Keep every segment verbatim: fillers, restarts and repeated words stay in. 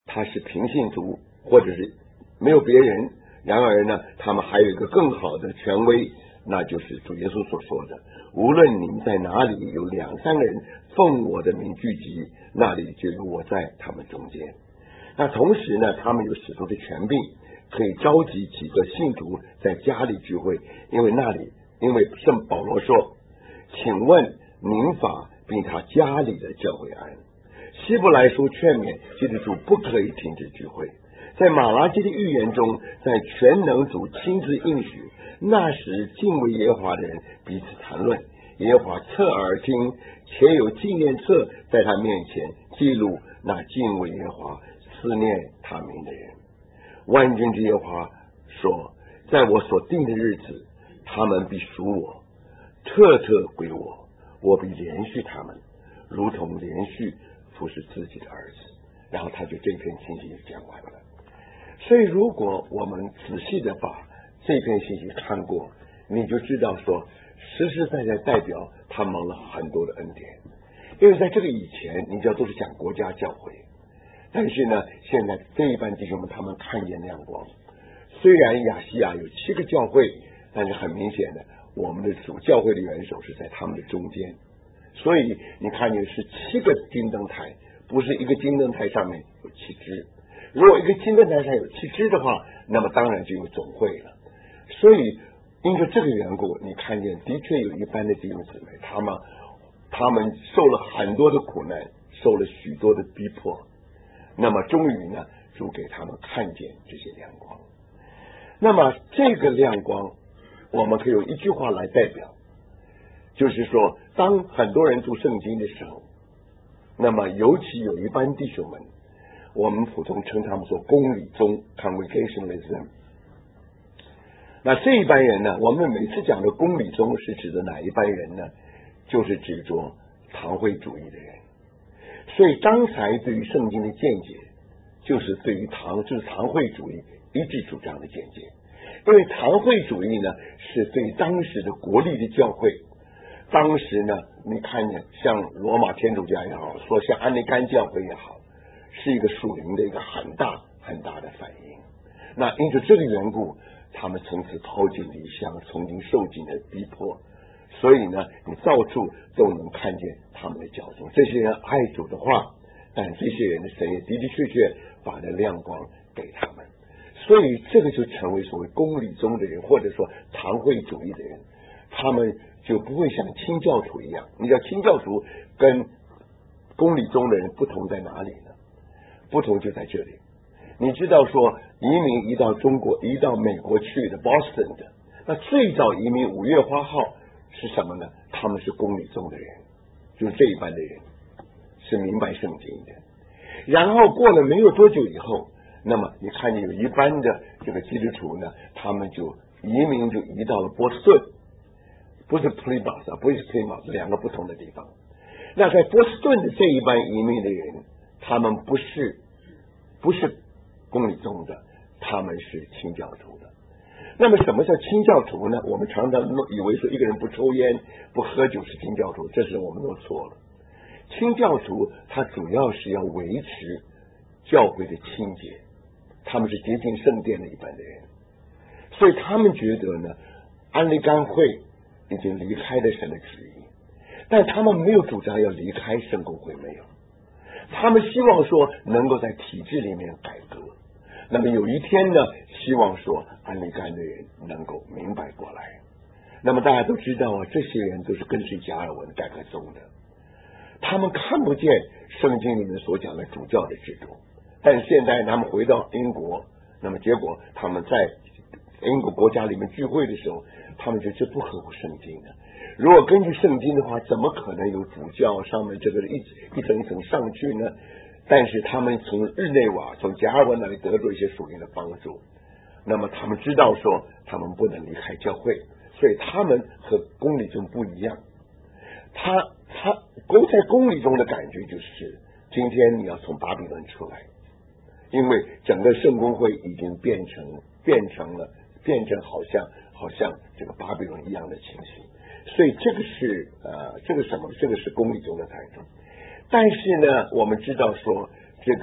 他是平信徒，或者是没有别人，然而呢，他们还有一个更好的权威，那就是主耶稣所说的，无论你们在哪里有两三个人奉我的名聚集，那里就有我在他们中间。那同时呢，他们有使徒的权柄，可以召集几个信徒在家里聚会，因为那里因为圣保罗说，请问民法并他家里的教会安。希伯来书劝勉基督徒不可以停止聚会。在马拉基的预言中，在全能主亲自应许，那时敬畏耶和华的人彼此谈论，耶和华侧耳听，且有纪念册在他面前记录那敬畏耶和华思念他名的人。万军之耶和华说，在我所定的日子，他们必属我，特特归我，我必连续他们，如同连续服侍自己的儿子。然后他就这篇信息讲完了。所以如果我们仔细的把这篇信息看过，你就知道说，实实在在代表他蒙了很多的恩典。因为在这个以前，你知道都是讲国家教会，但是呢，现在这一班弟兄们他们看见亮光。虽然亚细亚有七个教会，但是很明显的，我们的主教会的元首是在他们的中间。所以你看见是七个金灯台，不是一个金灯台上面有七支。如果一个金灯台上有七支的话，那么当然就有总会了。所以因着这个缘故，你看见的确有一般的弟兄姊妹，他们他们受了很多的苦难，受了许多的逼迫，那么终于呢，主给他们看见这些亮光。那么这个亮光我们可以用一句话来代表，就是说，当很多人读圣经的时候，那么尤其有一班弟兄们，我们普通称他们说公理宗 Congregationalism。 那这一班人呢，我们每次讲的公理宗是指的哪一班人呢？就是指着堂会主义的人。所以刚才对于圣经的见解，就是对于堂就是堂会主义一致主张的见解。因为堂会主义呢，是对当时的国立的教会，当时呢，你看见像罗马天主教也好，说像安利甘教会也好，是一个属灵的一个很大很大的反应。那因着这个缘故，他们从此抛弃理想，从今受尽的逼迫。所以呢，你到处都能看见他们的脚踪。这些人爱主的话，但这些人的神也的的确确把那亮光给他们。所以这个就成为所谓公理宗的人，或者说堂会主义的人，他们就不会像清教徒一样。你知道清教徒跟公理宗的人不同在哪里呢？不同就在这里。你知道说移民移到中国移到美国去的 Boston 的，那最早移民五月花号是什么呢？他们是公理宗的人，就是这一班的人是明白圣经的。然后过了没有多久以后，那么你看见有一班的这个基督徒呢，他们就移民就移到了波士顿，不是 Plymouth 不是 Plymouth， 两个不同的地方。那在波士顿的这一班移民的人，他们不是不是公理宗的，他们是清教徒的。那么什么叫清教徒呢？我们常常以为说一个人不抽烟不喝酒是清教徒，这是我们都错了。清教徒他主要是要维持教会的清洁，他们是洁净圣殿的一般的人，所以他们觉得呢，安利甘会已经离开了神的旨意，但他们没有主张要离开圣公会，没有。他们希望说能够在体制里面改革。那么有一天呢，希望说安利甘的人能够明白过来。那么大家都知道啊，这些人都是跟随加尔文改革宗的，他们看不见圣经里面所讲的主教的制度。但是现在他们回到英国，那么结果他们在英国国家里面聚会的时候，他们觉得这不合乎圣经的。如果根据圣经的话，怎么可能有主教上面这个一一层一层上去呢？但是他们从日内瓦从加尔文那里得到一些属灵的帮助，那么他们知道说他们不能离开教会，所以他们和公理宗不一样。他他在公理中的感觉就是今天你要从巴比伦出来，因为整个圣公会已经变成变成了变成好像好像这个巴比伦一样的情形。所以这个是呃这个什么这个是公理中的态度。但是呢，我们知道说这个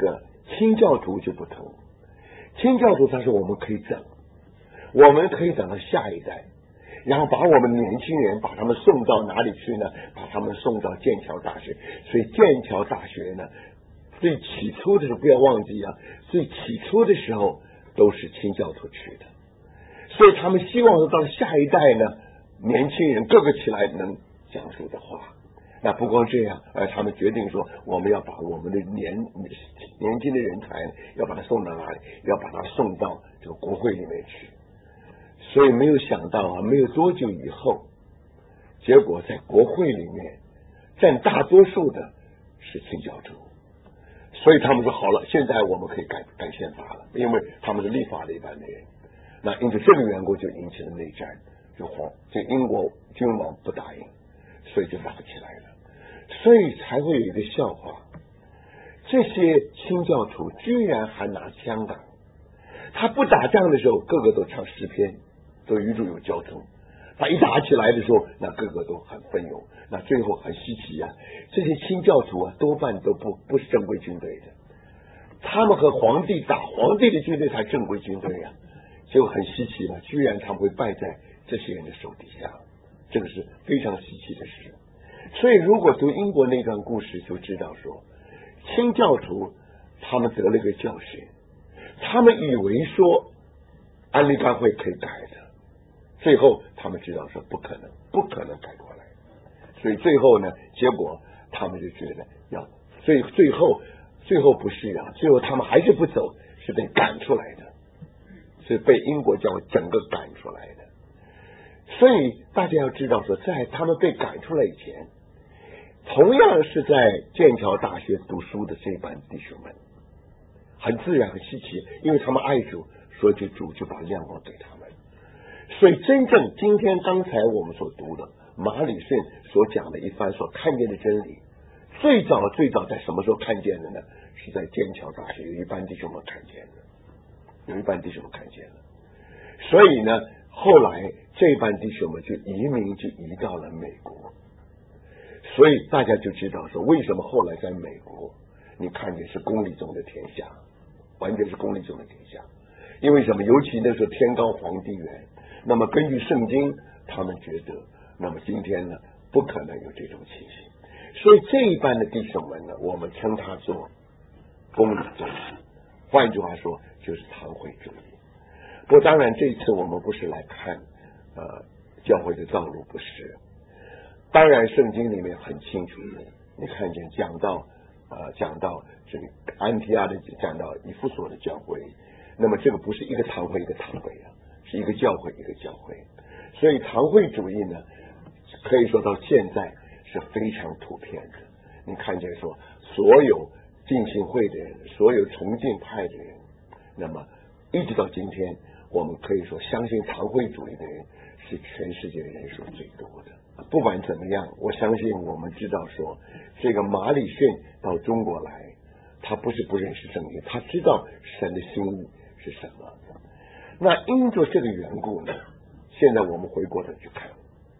清教徒就不同，清教徒他说我们可以等，我们可以等到下一代，然后把我们年轻人把他们送到哪里去呢？把他们送到剑桥大学。所以剑桥大学呢，最起初的时候不要忘记啊，最起初的时候都是清教徒去的，所以他们希望到下一代呢，年轻人各个起来能讲述的话。那不光这样，而他们决定说，我们要把我们的年年轻的人才要把他送到哪里？要把他送到这个国会里面去。所以没有想到啊，没有多久以后，结果在国会里面占大多数的是清教徒。所以他们说好了，现在我们可以改改宪法了，因为他们是立法的一般的人。那因此这个缘故就引起了内战，就皇这英国君王不答应，所以就打起来了。所以才会有一个笑话，这些清教徒居然还拿枪打。他不打仗的时候个个都唱诗篇，都与主有交通，他一打起来的时候那个个都很奋勇。那最后很稀奇啊，这些清教徒啊多半都不不是正规军队的，他们和皇帝打，皇帝的军队才正规军队啊，就很稀奇了，居然他们会败在这些人的手底下，这个是非常稀奇的事。所以如果读英国那段故事就知道说，清教徒他们得了一个教训，他们以为说安利干会可以改的，最后他们知道说不可能，不可能改过来，所以最后呢，结果他们就觉得要最最后最后不是啊，最后他们还是不走，是被赶出来的，是被英国教会整个赶出来的。所以大家要知道说，在他们被赶出来以前，同样是在剑桥大学读书的这班弟兄们，很自然很稀奇，因为他们爱主，所以就主就把亮光给他们。所以真正今天刚才我们所读的马礼逊所讲的一番所看见的真理，最早最早在什么时候看见的呢？是在剑桥大学有一班弟兄们看见的，有一班弟兄们看见的。所以呢，后来这班弟兄们就移民，就移到了美国。所以大家就知道说，为什么后来在美国你看见是公理中的天下，完全是公理中的天下。因为什么？尤其那时候天高皇帝远，那么根据圣经他们觉得，那么今天呢不可能有这种情形。所以这一班的弟兄们呢，我们称他做公理主义，换句话说就是堂会主义。不过当然这次我们不是来看呃教会的道路，不是。当然圣经里面很清楚的，你看见讲到呃讲到这个安提阿的，讲到以弗所的教会，那么这个不是一个堂会一个堂会啊，是一个教会一个教会。所以堂会主义呢，可以说到现在是非常普遍的。你看见说所有浸信会的人，所有崇敬派的人，那么一直到今天，我们可以说相信堂会主义的人是全世界人数最多的。不管怎么样，我相信我们知道说，这个马礼逊到中国来，他不是不认识圣经，他知道神的心意是什么。那因着这个缘故呢，现在我们回过头去看，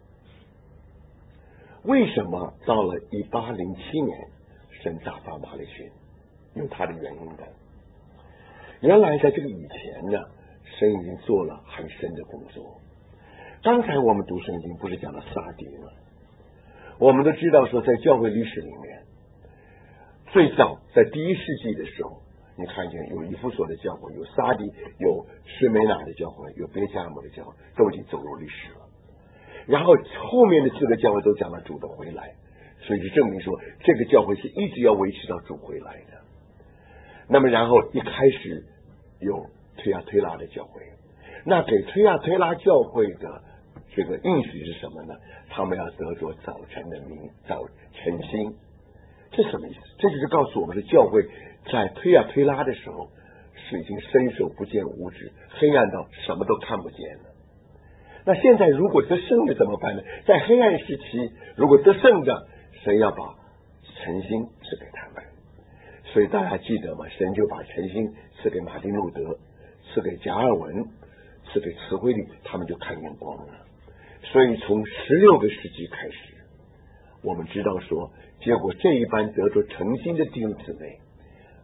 为什么到了一八零七年神打发马礼逊，有他的原因的。原来在这个以前呢，神已经做了很深的工作。刚才我们读圣经不是讲了撒狄吗？我们都知道说，在教会历史里面，最早在第一世纪的时候，你看见有以弗所的教会，有撒狄，有士美拿的教会，有别迦摩的教会，都已经走入历史了。然后后面的四个教会都讲了主的回来，所以就证明说，这个教会是一直要维持到主回来的。那么然后一开始有推亚推拉的教会，那给推亚推拉教会的这个应许是什么呢？他们要得着早晨的明，早晨星。这什么意思？这就是告诉我们的教会在推亚推拉的时候是已经伸手不见五指，黑暗到什么都看不见了。那现在如果得胜的怎么办呢？在黑暗时期，如果得胜的，神要把晨星赐给他们。所以大家记得吗？神就把晨星赐给马丁路德，赐给加尔文，赐给慈惠利，他们就看见光了。所以从十六个世纪开始，我们知道说，结果这一班得着诚心的弟兄姊妹，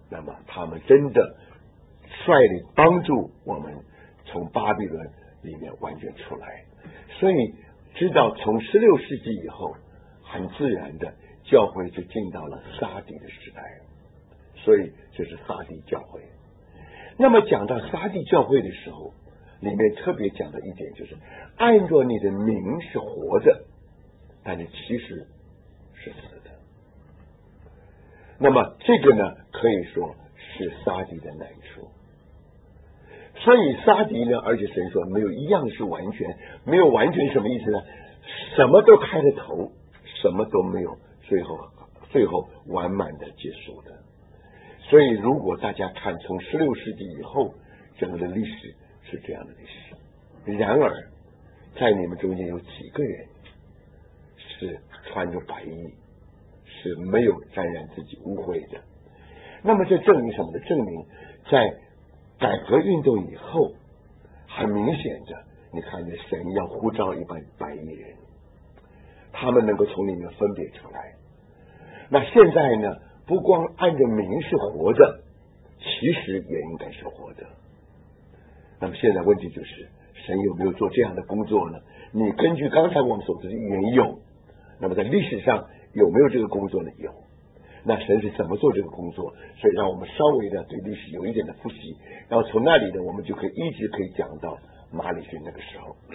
那么他们真的率领帮助我们从巴比伦里面完全出来。所以知道从十六世纪以后，很自然的教会就进到了撒底的时代，所以这是撒底教会。那么讲到撒底教会的时候，里面特别讲的一点就是，按照你的名是活着，但是其实是死的。那么这个呢，可以说是撒底的难处。所以撒底呢，而且神说没有一样是完全，没有完全什么意思呢？什么都开了头，什么都没有，最后最后完满的结束的。所以如果大家看从十六世纪以后整个的历史是这样的历史，然而在你们中间有几个人是穿着白衣，是没有沾染自己污秽的。那么这证明什么呢？证明在改革运动以后，很明显的你看见神要呼召一般白衣人，他们能够从里面分别出来。那现在呢，不光按着名是活着，其实也应该是活着。那么现在问题就是，神有没有做这样的工作呢？你根据刚才我们所说的预言有，那么在历史上有没有这个工作呢？有。那神是怎么做这个工作？所以让我们稍微的对历史有一点的复习，然后从那里呢，我们就可以一直可以讲到马里逊那个时候。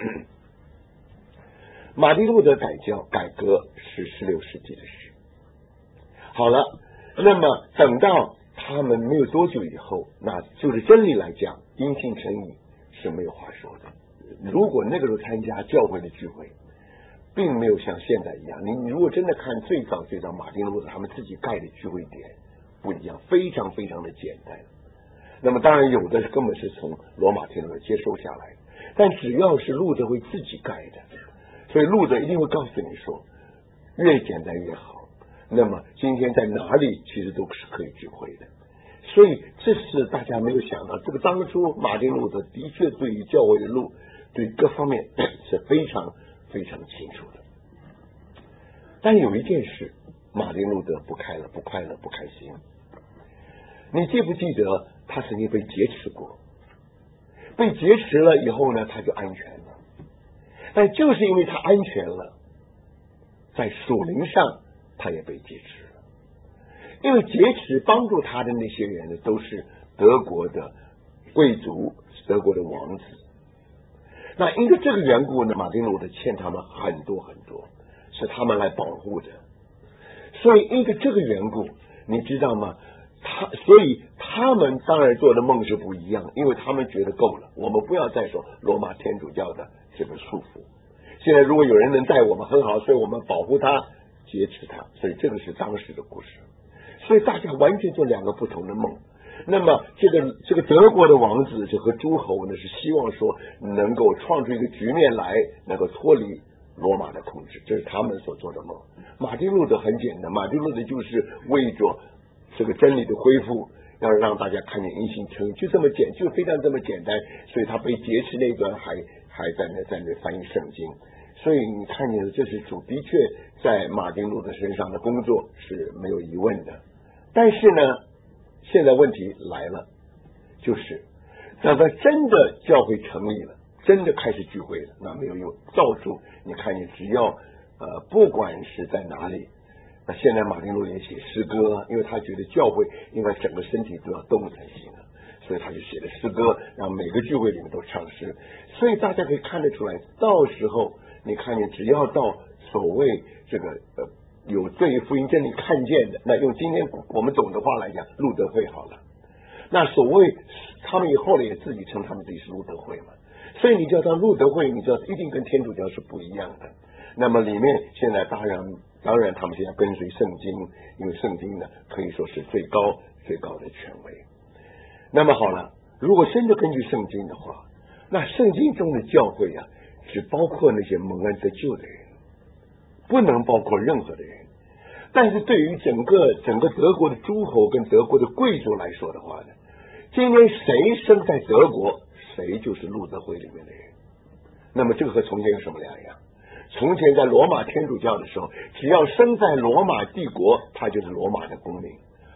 马丁路德改教改革是十六世纪的事。好了，那么等到他们没有多久以后，那就是真理来讲，因信称义是没有话说的。如果那个时候参加教会的聚会，并没有像现在一样，你你如果真的看最早最早马丁路德他们自己盖的聚会点不一样，非常非常的简单。那么当然有的根本是从罗马天主教接收下来的，但只要是路德会自己盖的，所以路德一定会告诉你说，越简单越好。那么今天在哪里其实都是可以聚会的。所以这是大家没有想到，这个当初马丁路德的确对于教会的路，对各方面是非常非常清楚的。但有一件事，马丁路德不快乐，不快乐，不开心。你记不记得他曾经被劫持过？被劫持了以后呢，他就安全了。但就是因为他安全了，在属灵上他也被劫持了。因为劫持帮助他的那些人呢，都是德国的贵族，德国的王子。那因为这个缘故呢，马丁路德欠他们很多很多，是他们来保护的。所以因为这个缘故，你知道吗？他所以他们当然做的梦是不一样，因为他们觉得够了，我们不要再说罗马天主教的这个束缚。现在如果有人能带我们很好，所以我们保护他，劫持他。所以这个是当时的故事。所以大家完全做两个不同的梦。那么这个这个德国的王子就和诸侯呢，是希望说能够创出一个局面来，能够脱离罗马的控制，这是他们所做的梦。马丁路德很简单，马丁路德就是为着这个真理的恢复，要让大家看见因信称义，就这么简，就非常这么简单。所以他被劫持那段还还在那在那翻译圣经。所以你看见这是主的确在马丁路德身上的工作是没有疑问的。但是呢，现在问题来了，就是等到真的教会成立了，真的开始聚会了，那没有用造出你看见只要呃不管是在哪里，那现在马丁路德也写诗歌，因为他觉得教会应该整个身体都要动才行啊，所以他就写了诗歌，让每个聚会里面都唱诗。所以大家可以看得出来，到时候你看见只要到所谓这个呃有对于福音真理看见的，那用今天我们懂的话来讲，路德会好了。那所谓他们以后呢也自己称他们自己是路德会嘛，所以你叫到路德会，你知道一定跟天主教是不一样的。那么里面现在当然当然他们现在跟随圣经，因为圣经呢可以说是最高最高的权威。那么好了，如果真的根据圣经的话，那圣经中的教会啊，只包括那些蒙恩得救的人，不能包括任何的人。但是对于整个整个德国的诸侯跟德国的贵族来说的话呢，今天谁生在德国，谁就是路德会里面的人。那么这个和从前有什么两样？从前在罗马天主教的时候，只要生在罗马帝国，他就是罗马的公民。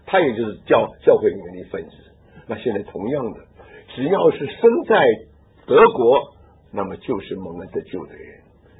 他也就是教教会里面的一份子。那现在同样的，只要是生在德国，那么就是蒙恩得救的人。